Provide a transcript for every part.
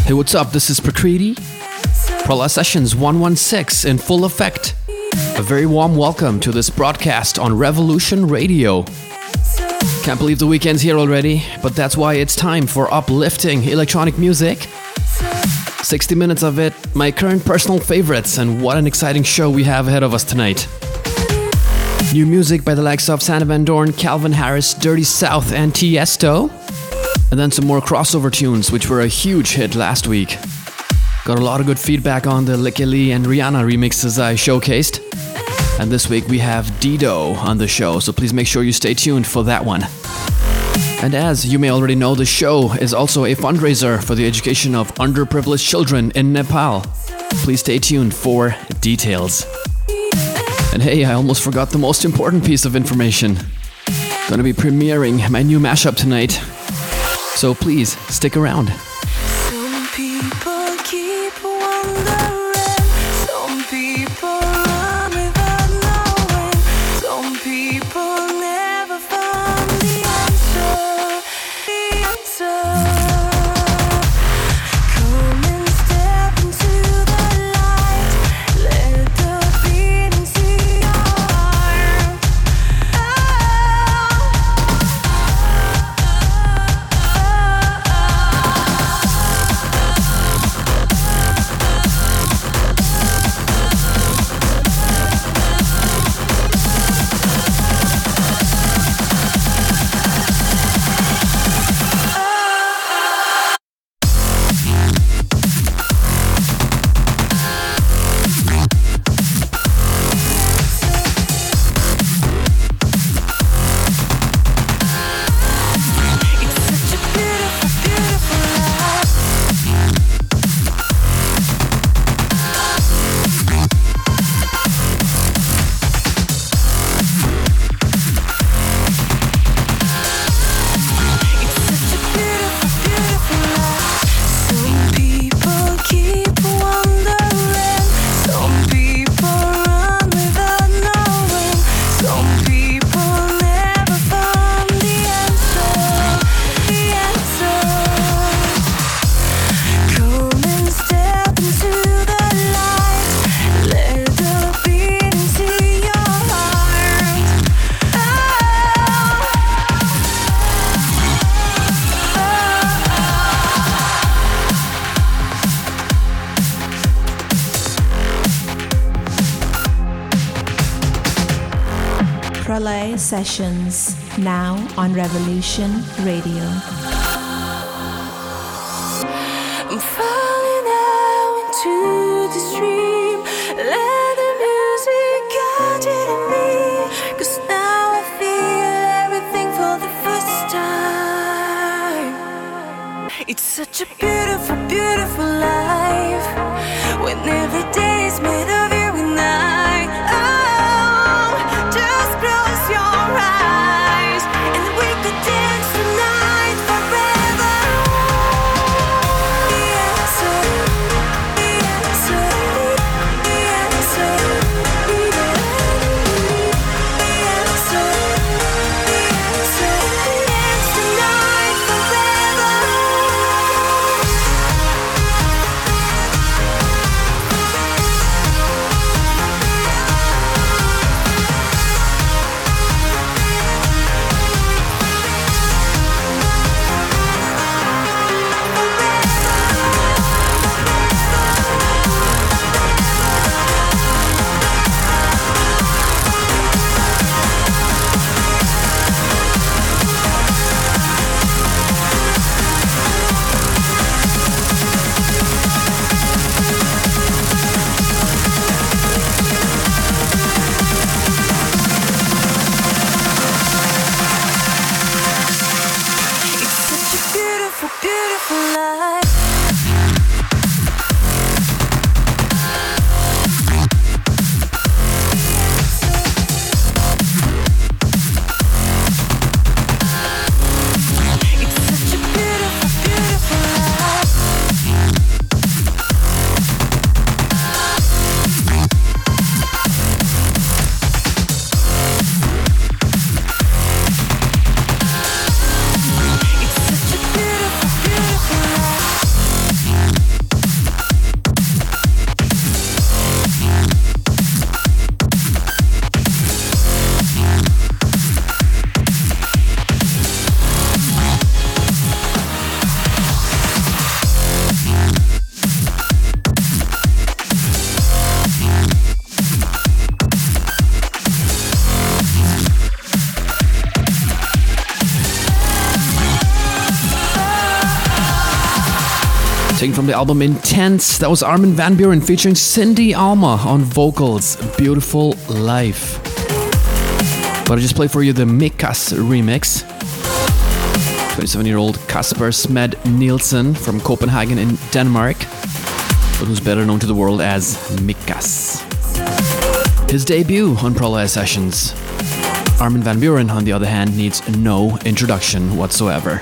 Hey, what's up? This is Prakriti. Prala Sessions 116 in full effect. A very warm welcome to this broadcast on Revolution Radio. Can't believe the weekend's here already, but that's why it's time for uplifting electronic music. 60 minutes of it, my current personal favorites, and what an exciting show we have ahead of us tonight. New music by the likes of Sander Van Doorn, Calvin Harris, Dirty South, and Tiesto. And then some more crossover tunes, which were a huge hit last week. Got a lot of good feedback on the Licky Lee and Rihanna remixes I showcased. And this week we have Dido on the show, so please make sure you stay tuned for that one. And as you may already know, the show is also a fundraiser for the education of underprivileged children in Nepal. Please stay tuned for details. And hey, I almost forgot the most important piece of information. Gonna be premiering my new mashup tonight. So please, stick around. Some people keep wondering, some people run without knowing, some people never find the answer, Come and step into the light, let the beat into your heart. Pralay Sessions, now on Revolution Radio. I'm falling out into the stream. Let the music guide me, 'cause now I feel everything for the first time. It's such a beautiful, beautiful life, when every day is made of every night. Oh, just close your eyes and we could dance tonight forever. The answer, the answer, the answer, the answer, the answer, dance tonight forever. It's such a beautiful, beautiful life. It's such a beautiful, beautiful life. It's such a beautiful, beautiful life. Taken from the album Intense, that was Armin van Buuren featuring Cindy Alma on vocals, Beautiful Life. But I just played for you the Mikas remix. 27-year-old Kasper Smed Nielsen from Copenhagen in Denmark, but who's better known to the world as Mikas. His debut on Prolaya Sessions. Armin van Buuren, on the other hand, needs no introduction whatsoever.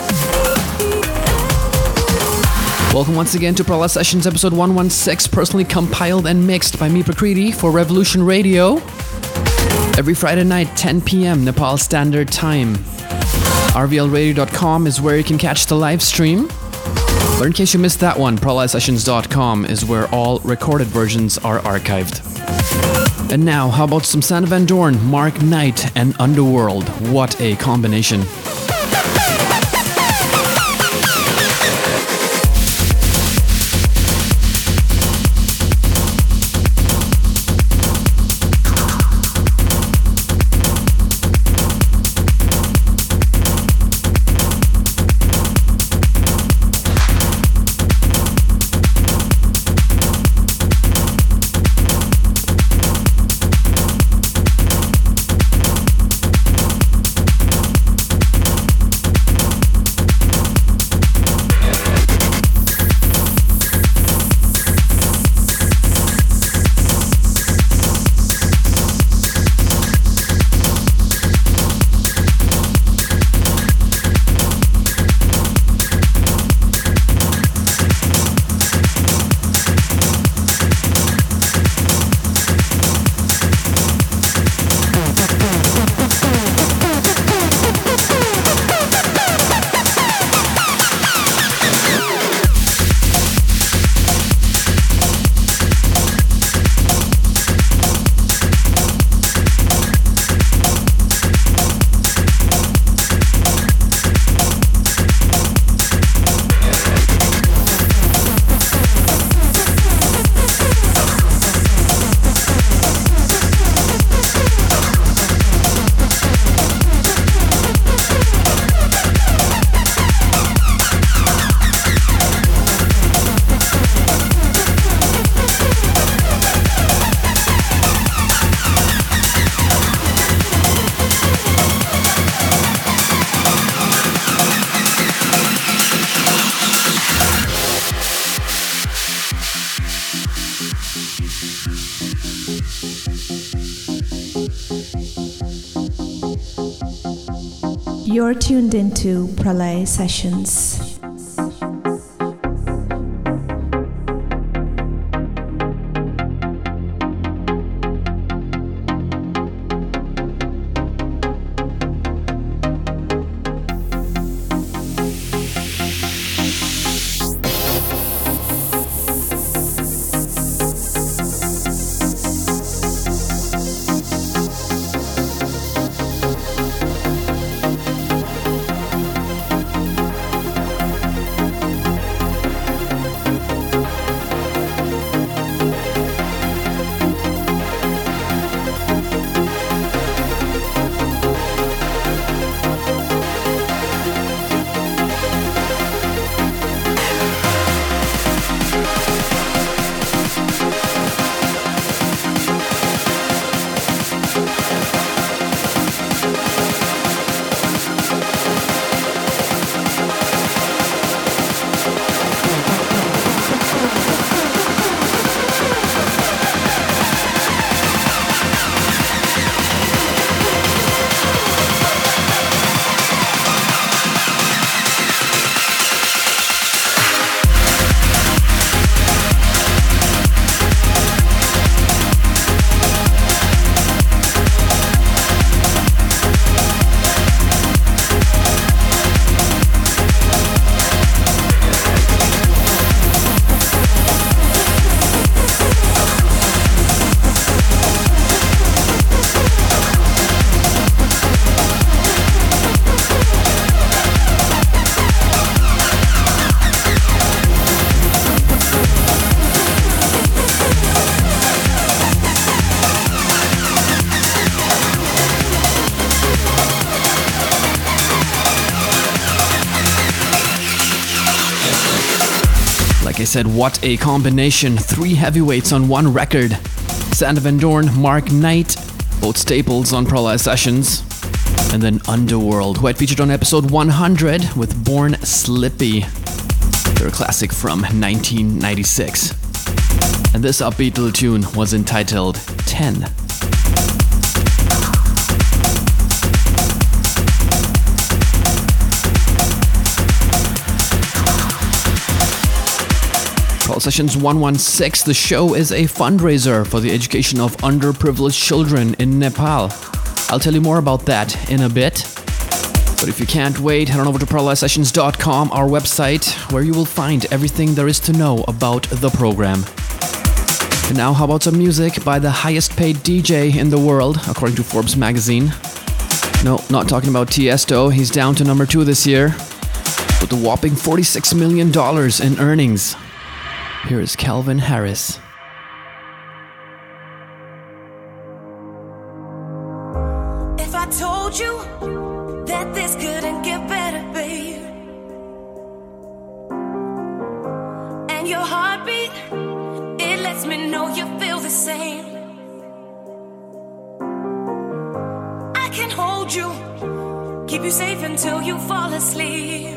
Welcome once again to Prolaya Sessions episode 116, personally compiled and mixed by me, Prakriti, for Revolution Radio. Every Friday night, 10 p.m. Nepal Standard Time. RVLradio.com is where you can catch the live stream. But in case you missed that one, ProlayaSessions.com is where all recorded versions are archived. And now, how about some Sander Van Doorn, Mark Knight, and Underworld? What a combination. You're tuned into Prolaya Sessions. Like I said, what a combination. 3 heavyweights on one record. Sander Van Doorn, Mark Knight, both staples on Prolai Sessions. And then Underworld, who had featured on episode 100 with Born Slippy. They're a classic from 1996. And this upbeat little tune was entitled 10. Prolai Sessions 116, the show is a fundraiser for the education of underprivileged children in Nepal. I'll tell you more about that in a bit. But if you can't wait, head on over to ProlaiSessions.com, our website, where you will find everything there is to know about the program. And now, how about some music by the highest paid DJ in the world, according to Forbes magazine? No, not talking about Tiesto. He's down to number 2 this year, with a whopping $46 million in earnings. Here is Calvin Harris. If I told you that this couldn't get better, babe, and your heartbeat, it lets me know you feel the same. I can hold you, keep you safe until you fall asleep.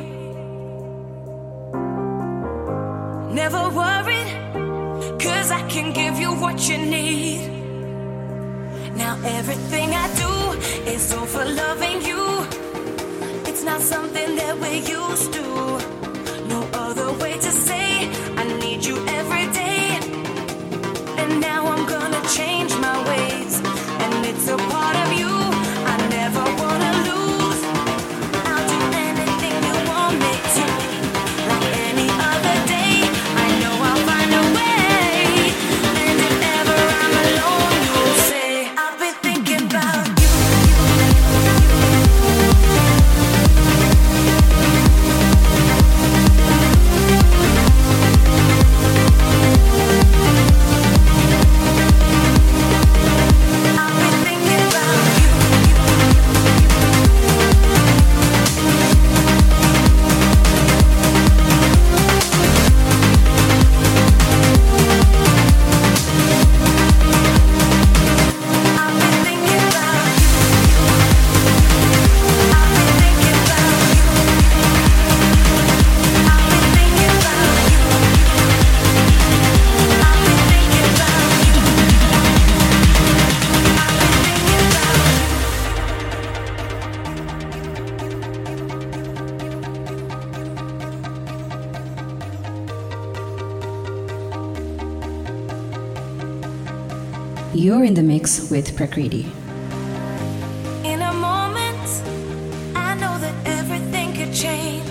Never worried, 'cause I can give you what you need. Now everything I do is all for loving you. It's not something that we're used to. No other way to say I need you every day. And now I'm gonna change my ways, and it's a part of you I never wanna lose. I'll do anything you want me to. Like any other day, I know I'll find a way. And if ever I'm alone, you'll say I've been thinking about you. You're in the mix with Prakriti. In a moment, I know that everything could change.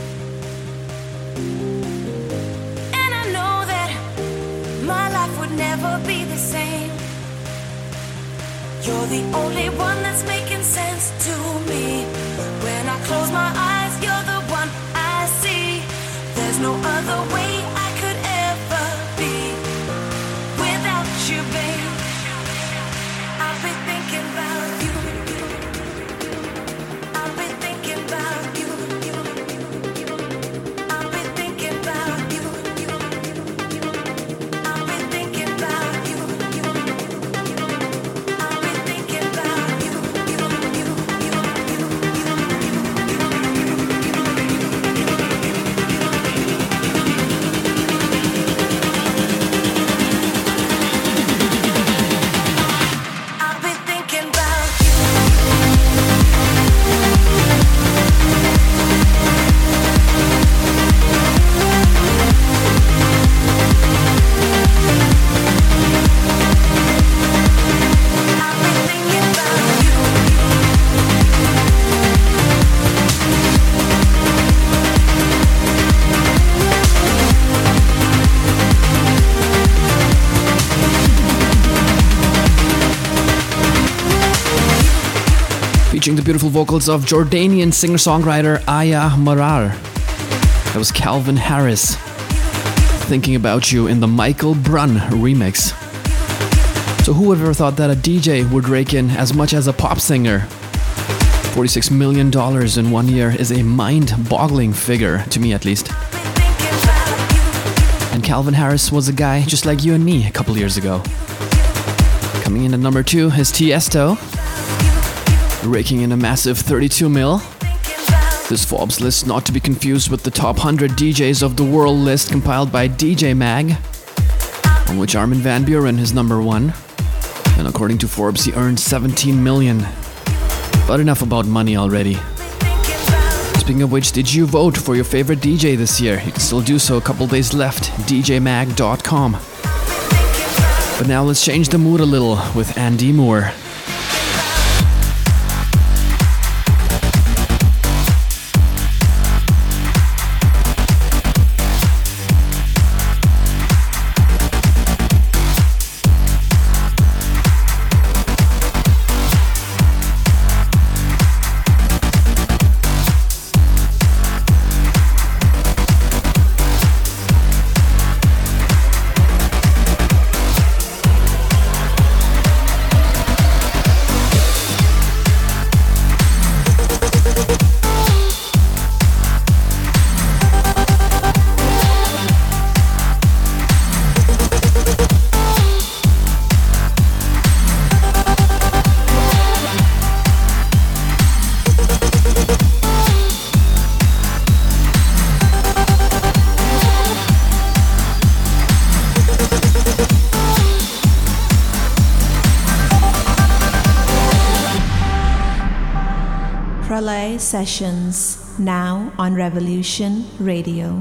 And I know that my life would never be the same. You're the only one that's making sense to me. When I close my eyes, you're the one I see. There's no other way I could ever be without you, babe. I've been thinking about you. I've been thinking about you. I've been thinking about you. I've been thinking about you. I've been thinking about you. Featuring the beautiful vocals of Jordanian singer-songwriter Aya Marar. That was Calvin Harris, Thinking About You in the Michael Brunn remix. So who would have ever thought that a DJ would rake in as much as a pop singer? $46 million in 1 year is a mind-boggling figure, to me at least. Calvin Harris was a guy just like you and me a couple years ago. Coming in at number 2 is Tiesto, raking in a massive 32 mil. This Forbes list not to be confused with the top 100 DJs of the world list compiled by DJ Mag, on which Armin van Buuren is number 1. And according to Forbes, he earned 17 million. But enough about money already. Speaking of which, did you vote for your favorite DJ this year? You can still do so, a couple days left, djmag.com. But now let's change the mood a little with Andy Moore. Pralay Sessions, now on Revolution Radio.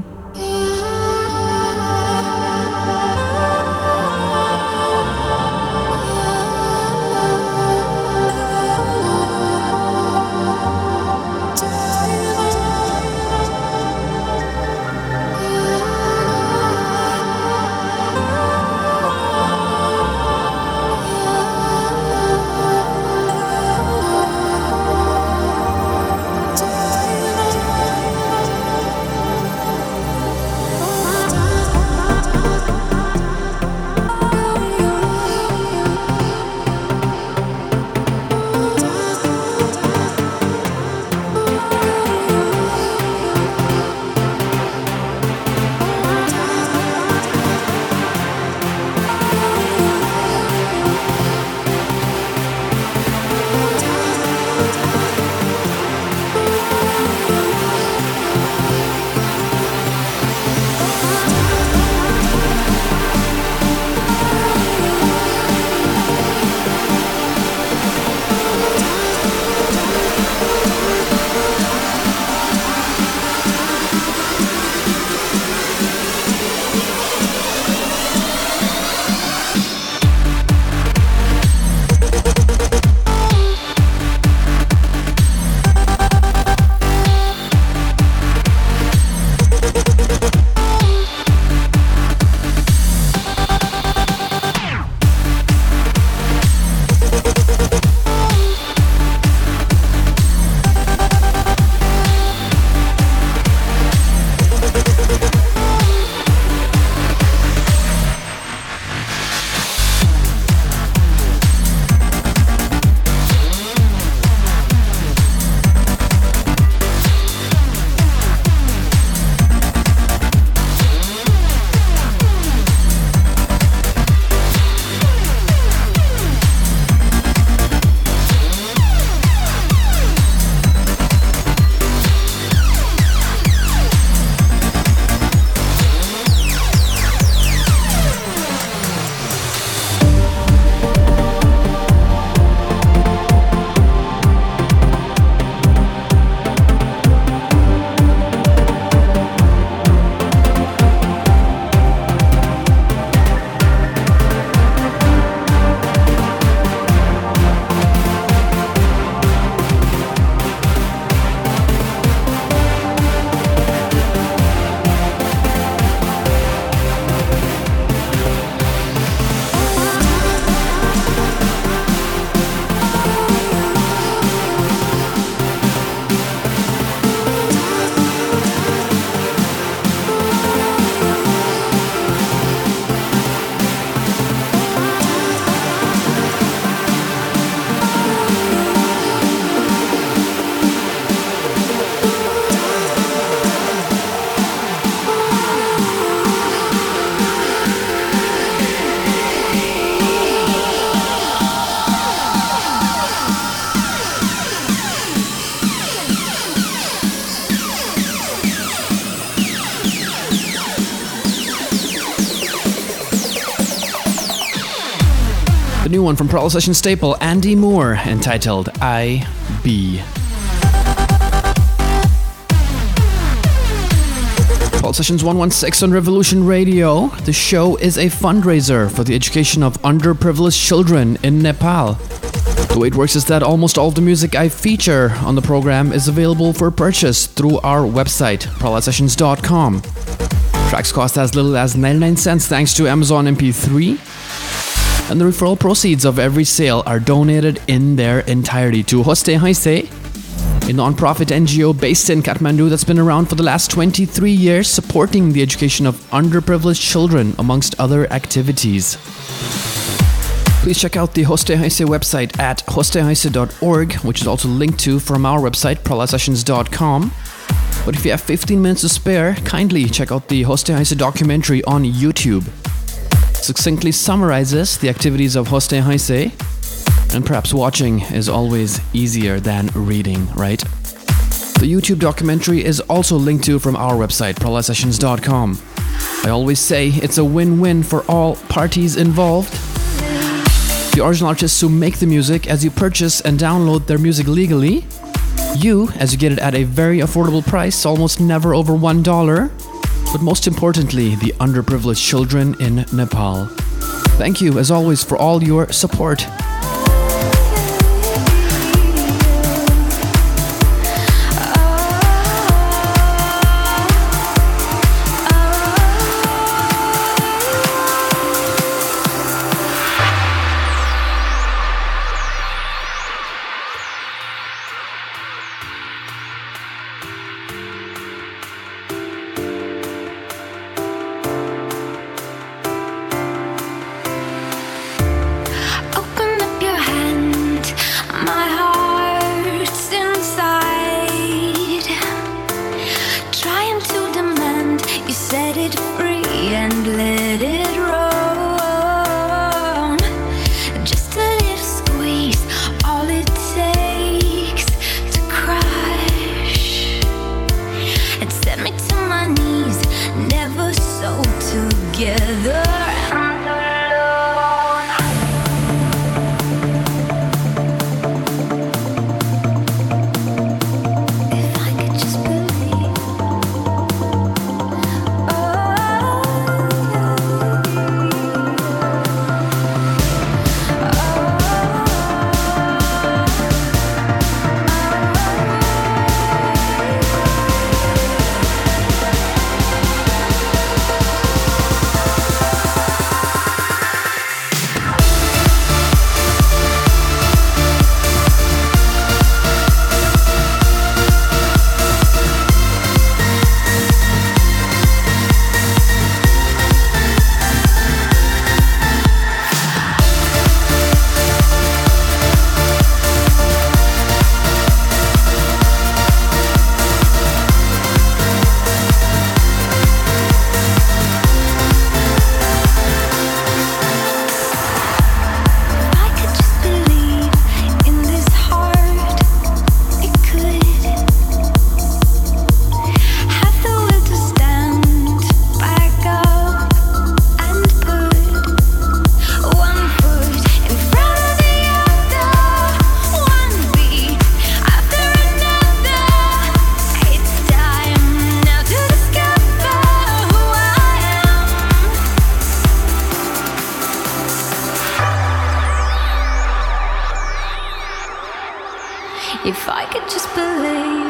The new one from Prala Session staple Andy Moore, entitled I Be. Prala Sessions 116 on Revolution Radio. The show is a fundraiser for the education of underprivileged children in Nepal. The way it works is that almost all of the music I feature on the program is available for purchase through our website, pralasessions.com. Tracks cost as little as 99 cents thanks to Amazon MP3. And the referral proceeds of every sale are donated in their entirety to Hoste Haise, a non-profit NGO based in Kathmandu that's been around for the last 23 years, supporting the education of underprivileged children, amongst other activities. Please check out the Hoste Haise website at hostehaise.org, which is also linked to from our website, pralasessions.com. But if you have 15 minutes to spare, kindly check out the Hoste Haise documentary on YouTube. It succinctly summarizes the activities of Hoste Haise, and perhaps watching is always easier than reading, right? The YouTube documentary is also linked to from our website, pralasessions.com. I always say it's a win-win for all parties involved. The original artists who make the music, as you purchase and download their music legally. You, as you get it at a very affordable price, almost never over $1. But most importantly, the underprivileged children in Nepal. Thank you, as always, for all your support. If I could just believe.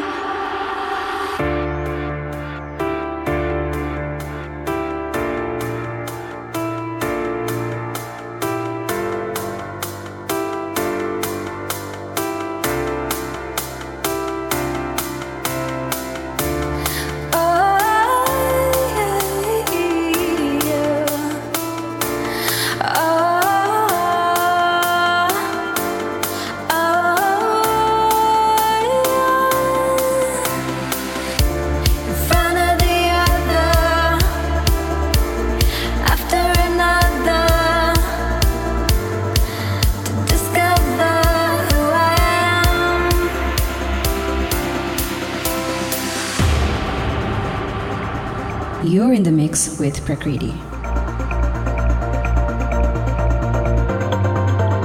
You're in the mix with Prakriti.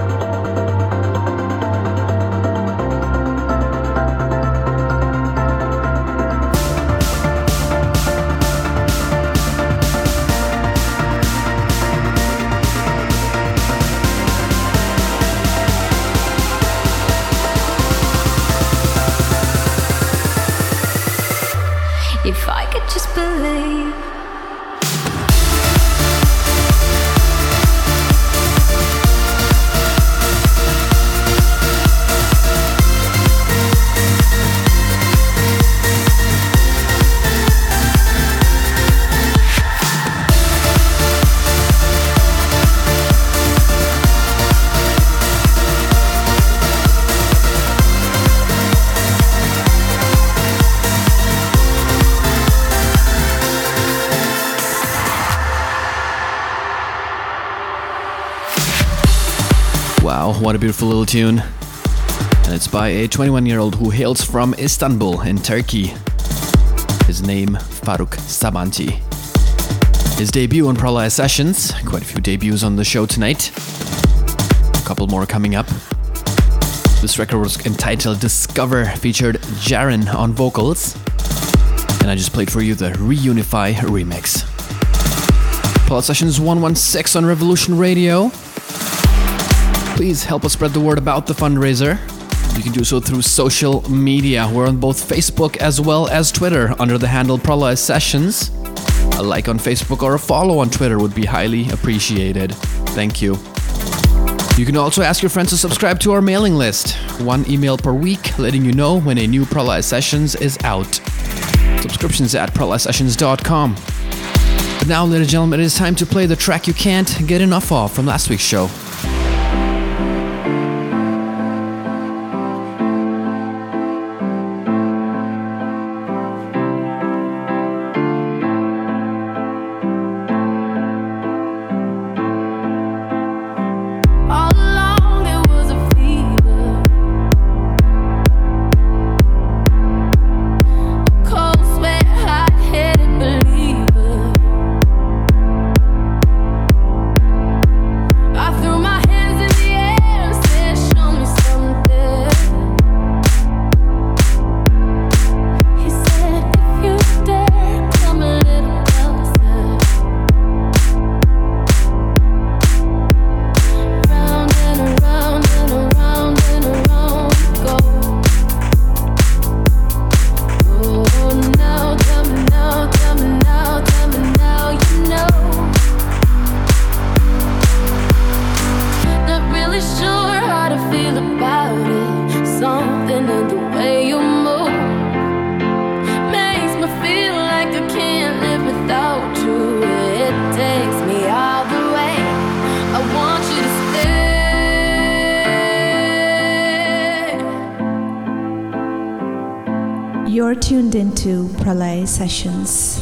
Wow, what a beautiful little tune. And it's by a 21-year-old who hails from Istanbul in Turkey. His name, Faruk Sabanci. His debut on Pralaya Sessions. Quite a few debuts on the show tonight. A couple more coming up. This record was entitled Discover, featured Jaren on vocals. And I just played for you the Reunify remix. Pralaya Sessions 116 on Revolution Radio. Please help us spread the word about the fundraiser. You can do so through social media. We're on both Facebook as well as Twitter under the handle Pralaya Sessions. A like on Facebook or a follow on Twitter would be highly appreciated. Thank you. You can also ask your friends to subscribe to our mailing list. 1 email per week letting you know when a new Pralaya Sessions is out. Subscriptions at pralayasessions.com. But now, ladies and gentlemen, it is time to play the track you can't get enough of from last week's show. You're tuned into Pralaya Sessions.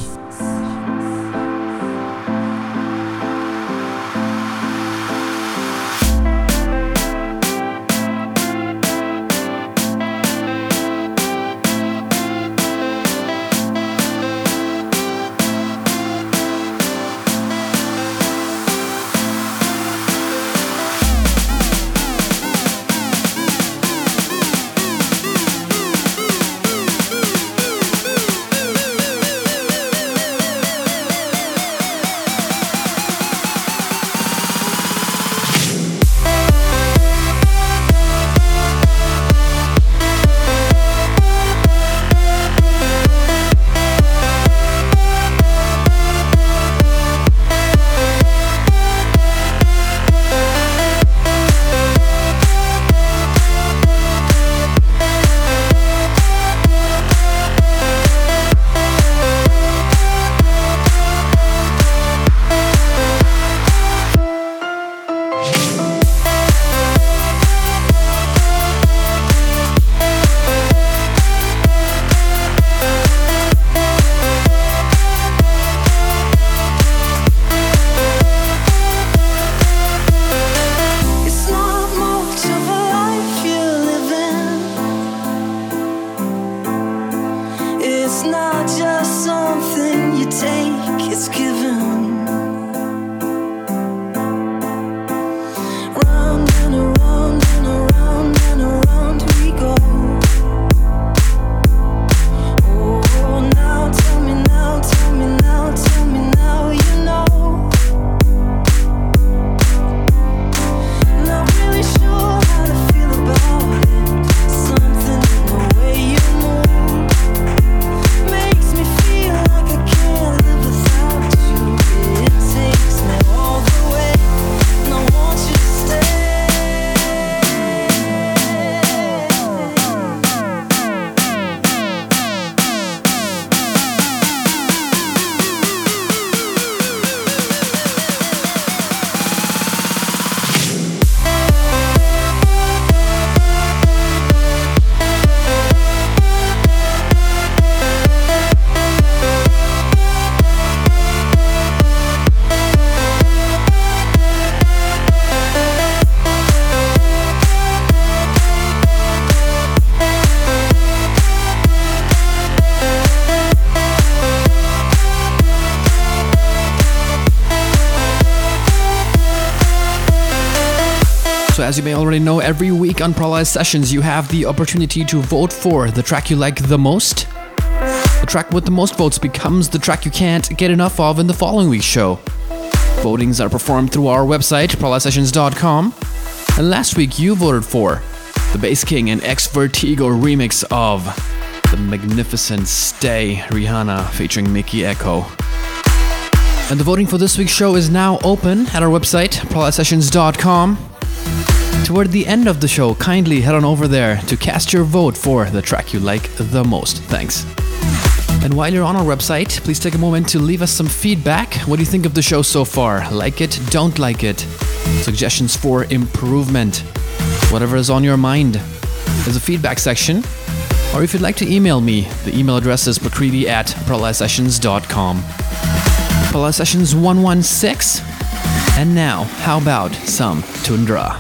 So as you may already know, every week on Pralaya Sessions you have the opportunity to vote for the track you like the most. The track with the most votes becomes the track you can't get enough of in the following week's show. Votings are performed through our website, pralayasessions.com. And last week you voted for the Bass King and Ex Vertigo remix of the magnificent Stay, Rihanna featuring Mickey Echo. And the voting for this week's show is now open at our website, pralayasessions.com. Toward the end of the show, kindly head on over there to cast your vote for the track you like the most. Thanks. And while you're on our website, please take a moment to leave us some feedback. What do you think of the show so far? Like it? Don't like it? Suggestions for improvement? Whatever is on your mind. There's a feedback section. Or if you'd like to email me, the email address is prakriti@pralayasessions.com. Pralaya Sessions 116. And now, how about some Tundra?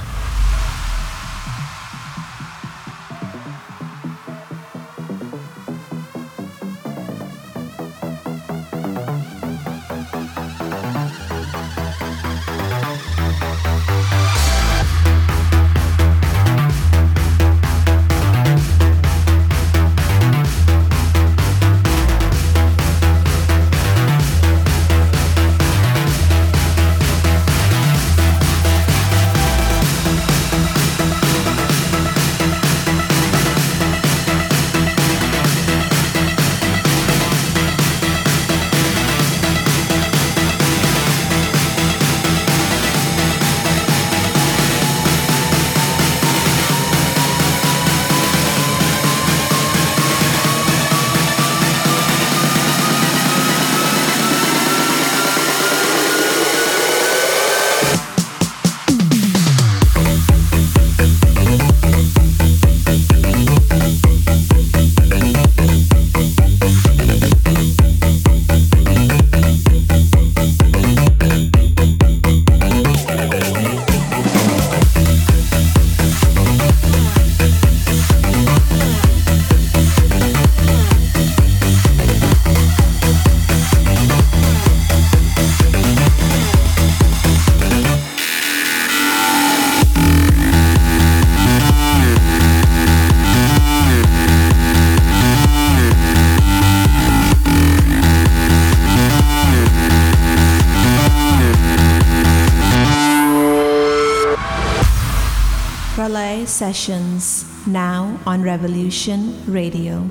Pralaya Sessions, now on Revolution Radio.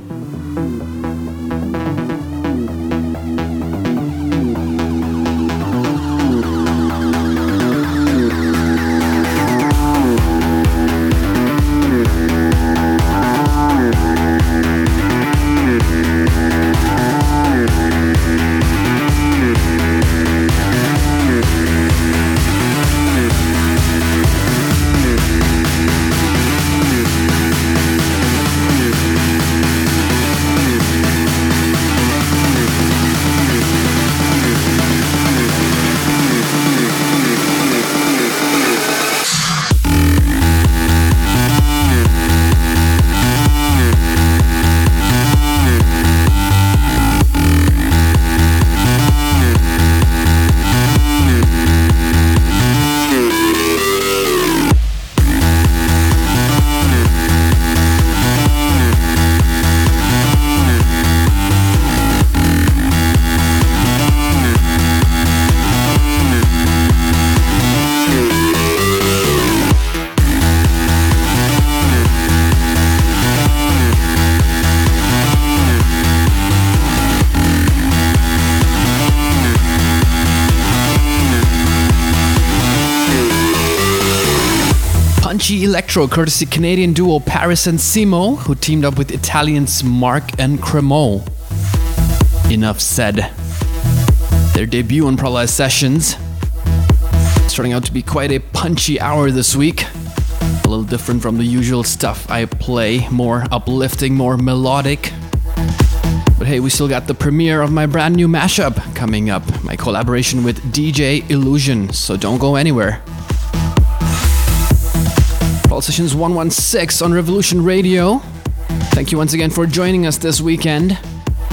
Electro, courtesy Canadian duo Paris and Simo, who teamed up with Italians Mark and Cremo. Enough said. Their debut on Pralaya Sessions. It's turning out to be quite a punchy hour this week. A little different from the usual stuff I play, more uplifting, more melodic. But hey, we still got the premiere of my brand new mashup coming up, my collaboration with DJ Illusion, so don't go anywhere. Pralaya Sessions 116 on Revolution Radio. Thank you once again for joining us this weekend.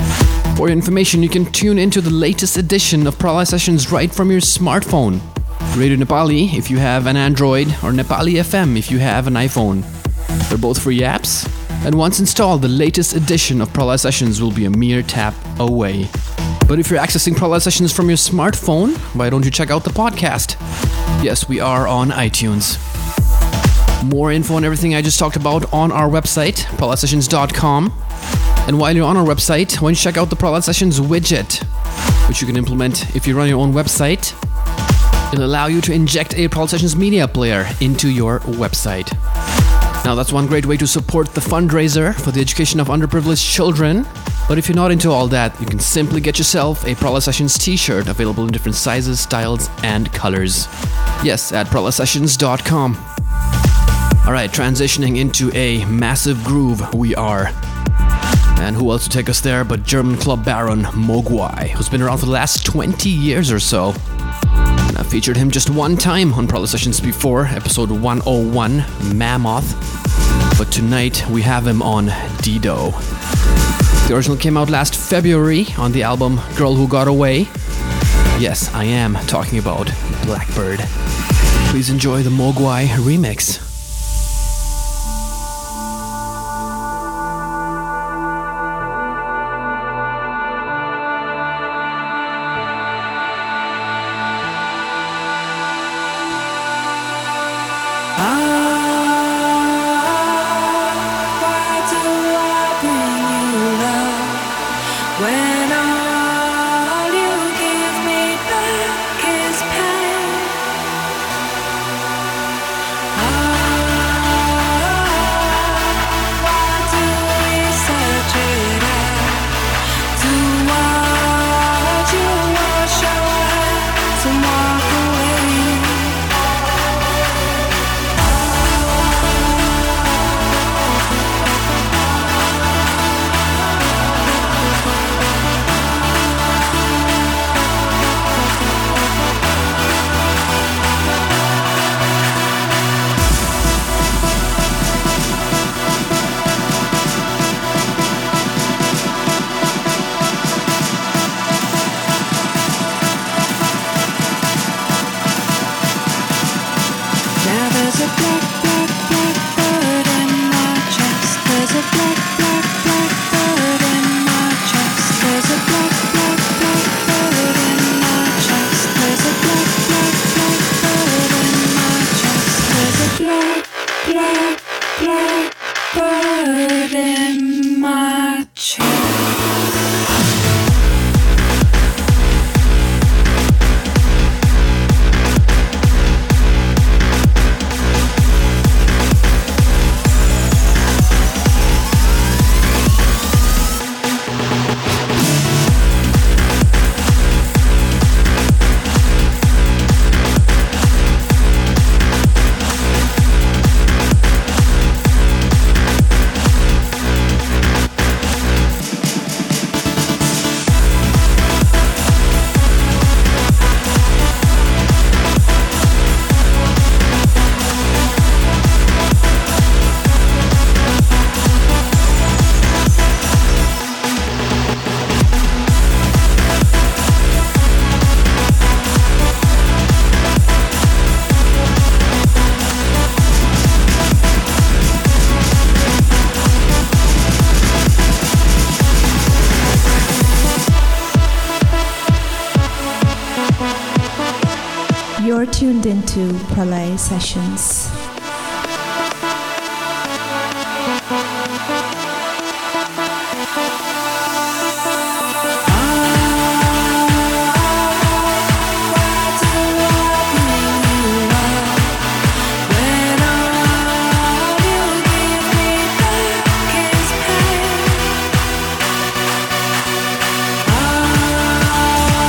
For your information, you can tune into the latest edition of Pralaya Sessions right from your smartphone. Radio Nepali if you have an Android, or Nepali FM if you have an iPhone. They're both free apps, and once installed, the latest edition of Pralaya Sessions will be a mere tap away. But if you're accessing Pralaya Sessions from your smartphone, why don't you check out the podcast? Yes, we are on iTunes. More info on everything I just talked about on our website, pralayasessions.com. And while you're on our website, why don't you check out the Pralaya Sessions widget, which you can implement if you run your own website. It'll allow you to inject a Pralaya Sessions media player into your website. Now, that's one great way to support the fundraiser for the education of underprivileged children. But if you're not into all that, you can simply get yourself a Pralaya Sessions t-shirt available in different sizes, styles, and colors. Yes, at pralayasessions.com. Alright, transitioning into a massive groove we are. And who else to take us there but German club baron Mogwai, who's been around for the last 20 years or so. And I've featured him just one time on Pralaya Sessions before, episode 101, Mammoth. But tonight we have him on Dido. The original came out last February on the album Girl Who Got Away. Yes, I am talking about Blackbird. Please enjoy the Mogwai remix. You're tuned into Pralaya Sessions.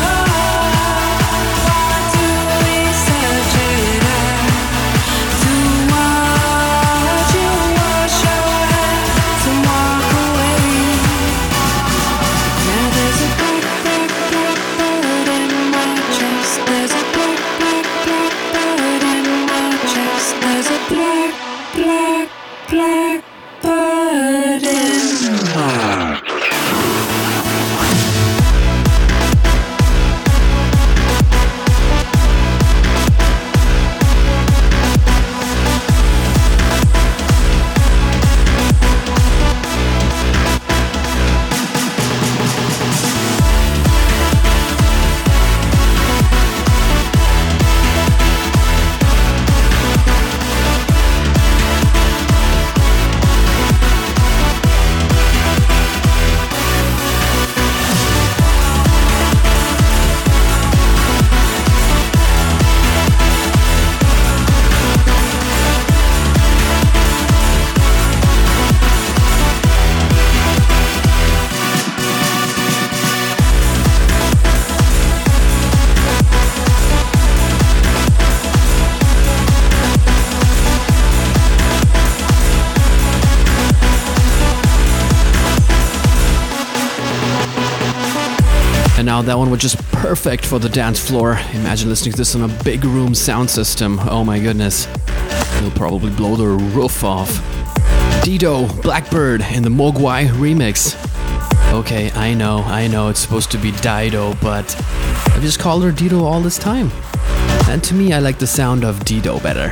To that one was just perfect for the dance floor. Imagine listening to this on a big room sound system. Oh my goodness. It'll probably blow the roof off. Dido, Blackbird in the Mogwai remix. Okay, I know, it's supposed to be Dido, but I've just called her Dido all this time. And to me, I like the sound of Dido better.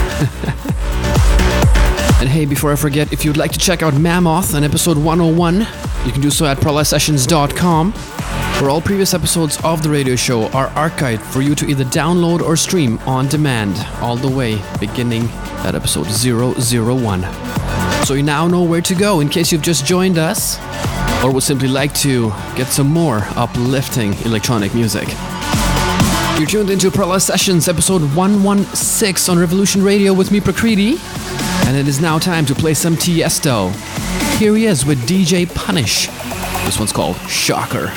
And hey, before I forget, if you'd like to check out Mammoth and episode 101, you can do so at ProLifeSessions.com, where all previous episodes of the radio show are archived for you to either download or stream on demand, all the way beginning at episode 001. So you now know where to go in case you've just joined us, or would simply like to get some more uplifting electronic music. You're tuned into Prala Sessions, episode 116 on Revolution Radio with me, Prakriti. And it is now time to play some Tiesto. Here he is with DJ Punish. This one's called Shocker.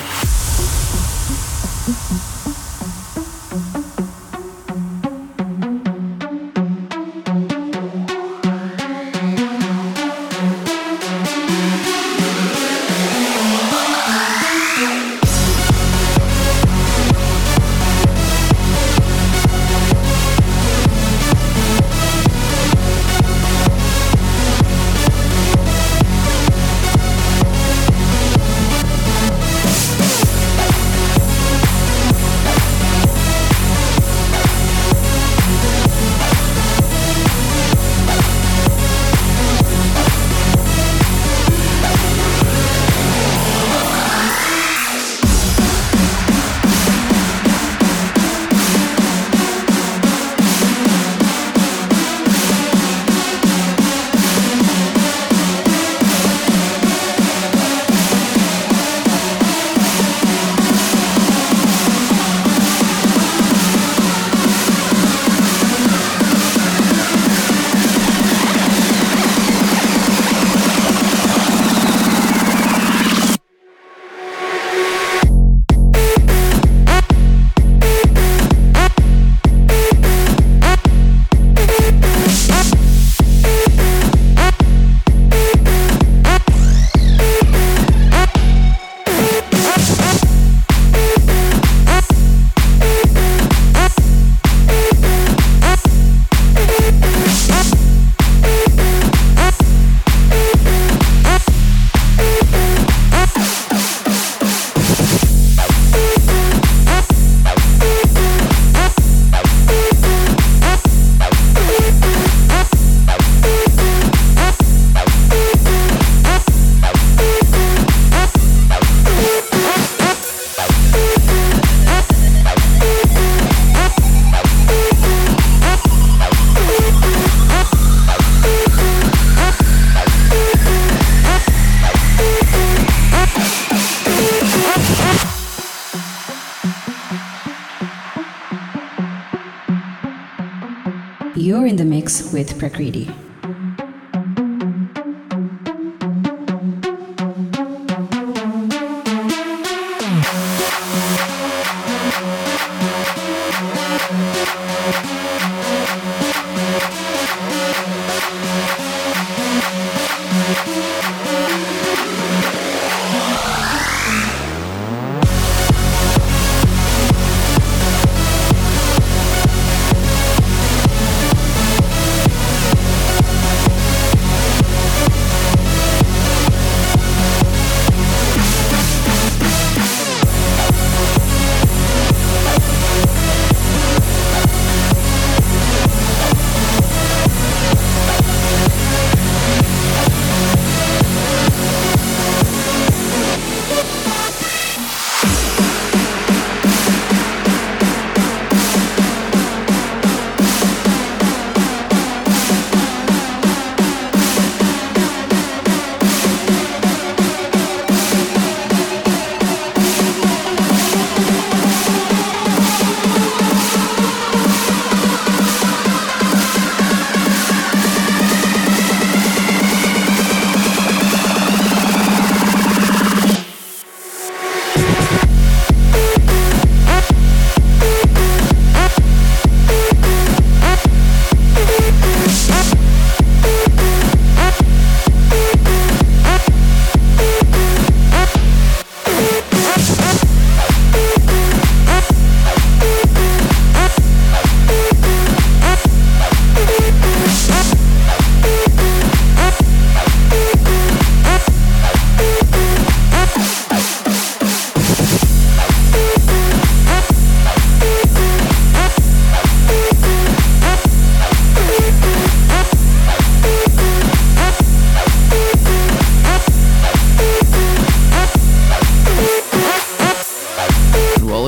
You're in the mix with Prakriti.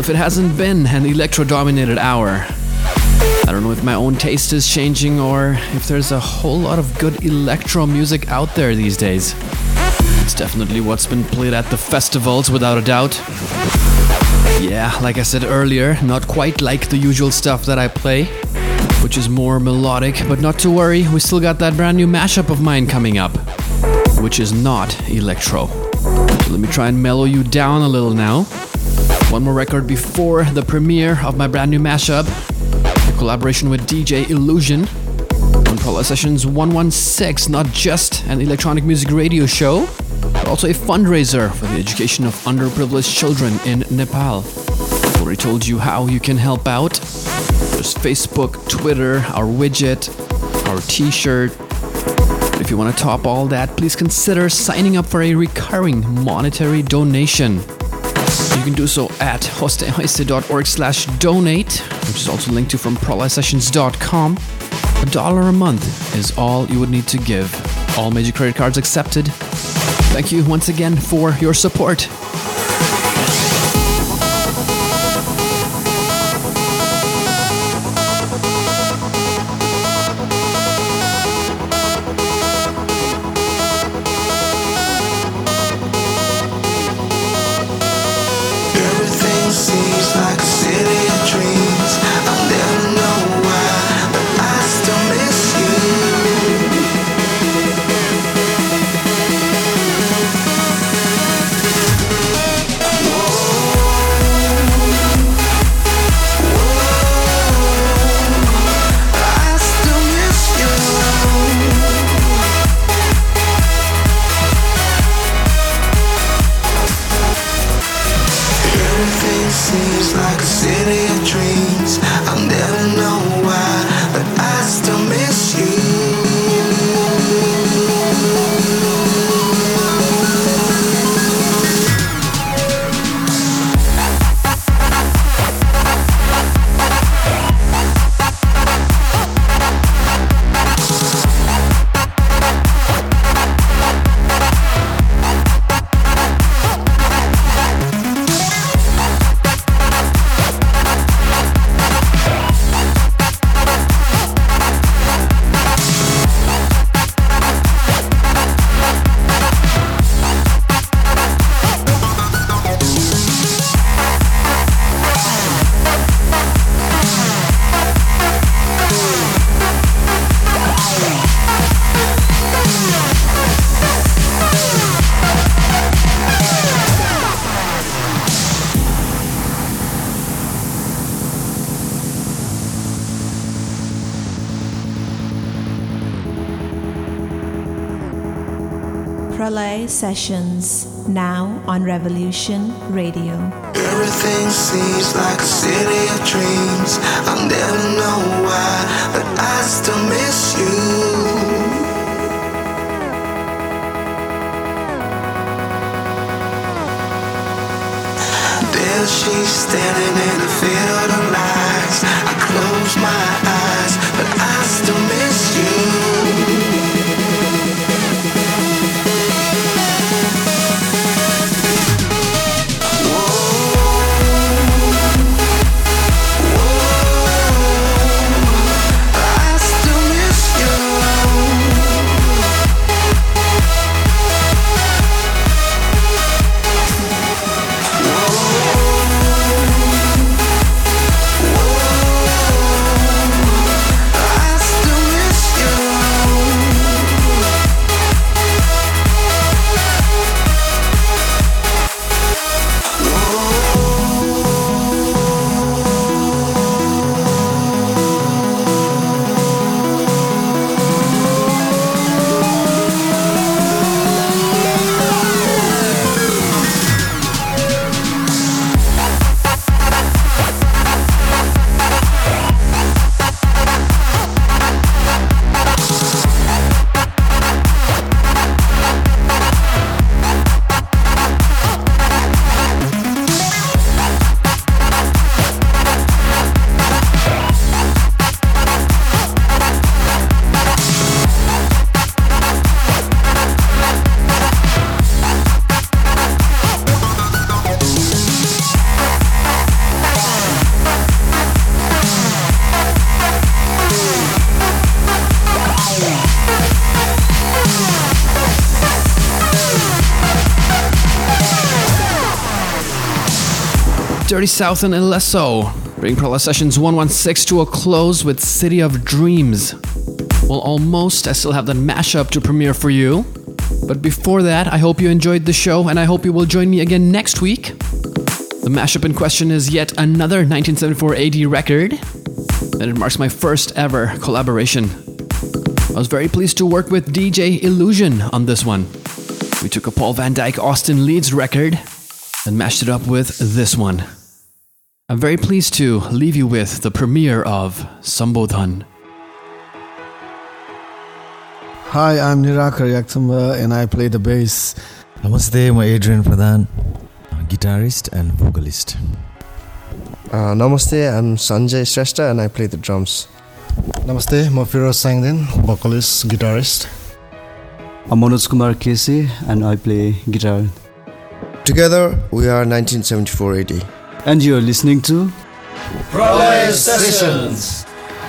if it hasn't been an electro-dominated hour, I don't know if my own taste is changing or if there's a whole lot of good electro music out there these days. It's definitely what's been played at the festivals, without a doubt. Yeah, like I said earlier, not quite like the usual stuff that I play, which is more melodic, but not to worry, we still got that brand new mashup of mine coming up, which is not electro. So let me try and mellow you down a little now. One more record before the premiere of my brand new mashup, a collaboration with DJ Illusion on Prolai Sessions 116, not just an electronic music radio show, but also a fundraiser for the education of underprivileged children in Nepal. I've already told you how you can help out. There's Facebook, Twitter, our widget, our t-shirt. If you want to top all that, please consider signing up for a recurring monetary donation. You can do so at hosteheiste.org/donate, which is also linked to from prolaisessions.com. $1 a month is all you would need to give. All major credit cards accepted. Thank you once again for your support. Prolai Sessions, now on Revolution Radio. Everything seems like a city of dreams. I'll never know why, but I still miss you. There she's standing in a field of lights. I close my eyes, but I still miss you. Dirty South and Alesso. Bring Prala Sessions 116 to a close with City of Dreams. Well, almost. I still have that mashup to premiere for you. But before that, I hope you enjoyed the show and I hope you will join me again next week. The mashup in question is yet another 1974 AD record, and it marks my first ever collaboration. I was very pleased to work with DJ Illusion on this one. We took a Paul Van Dyk Austin Leeds record and mashed it up with this one. I'm very pleased to leave you with the premiere of Sambodhan. Hi, I'm Nirakar Yakthamba and I play the bass. Namaste, I'm Adrian Pradhan, guitarist and vocalist. Namaste, I'm Sanjay Shrestha and I play the drums. Namaste, I'm Firoz Sangdin, vocalist, guitarist. I'm Manoj Kumar Kesi and I play guitar. Together, we are 1974 AD. And you're listening to Pralay Sessions.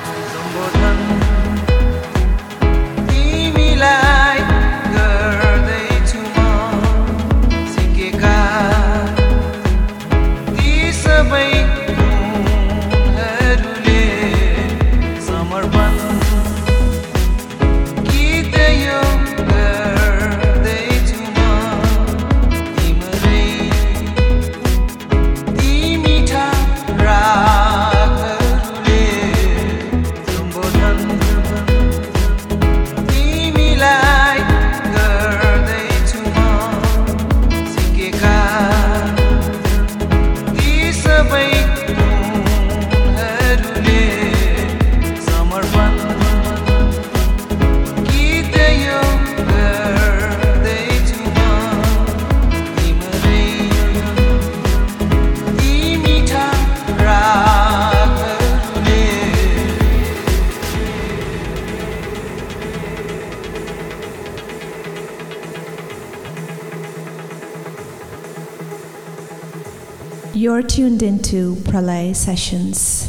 You're tuned into Pralay Sessions.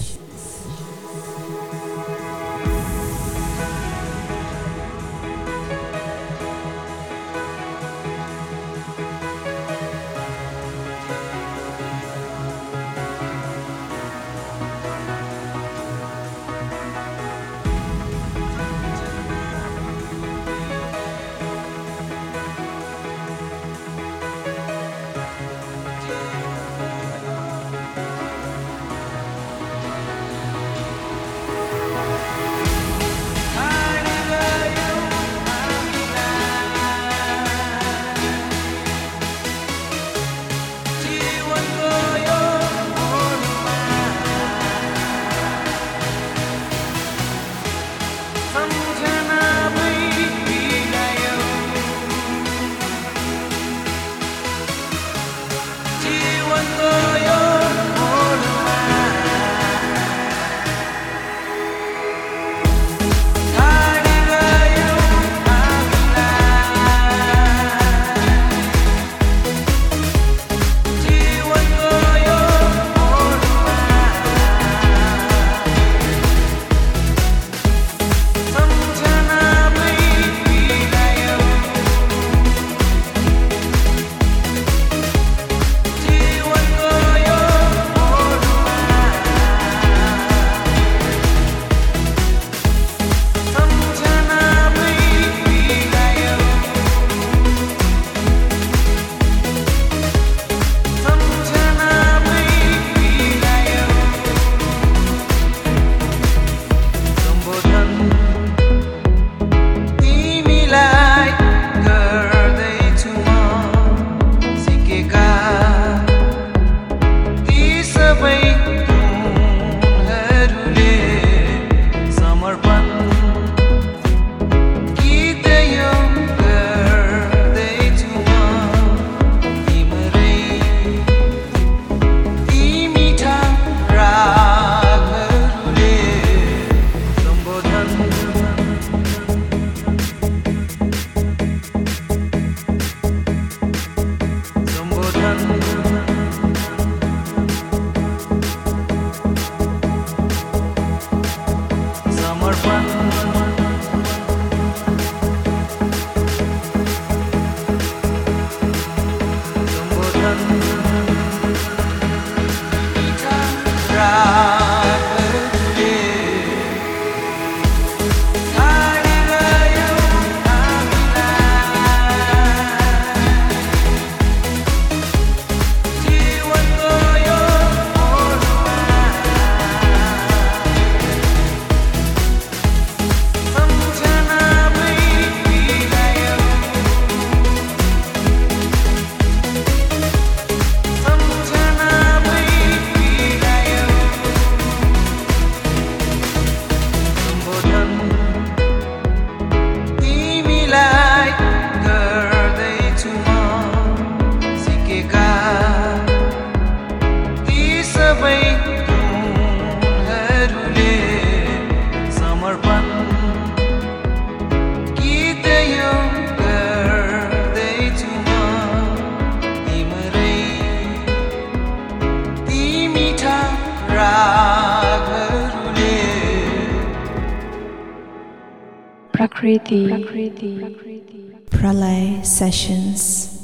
Prakriti. Pralay Sessions.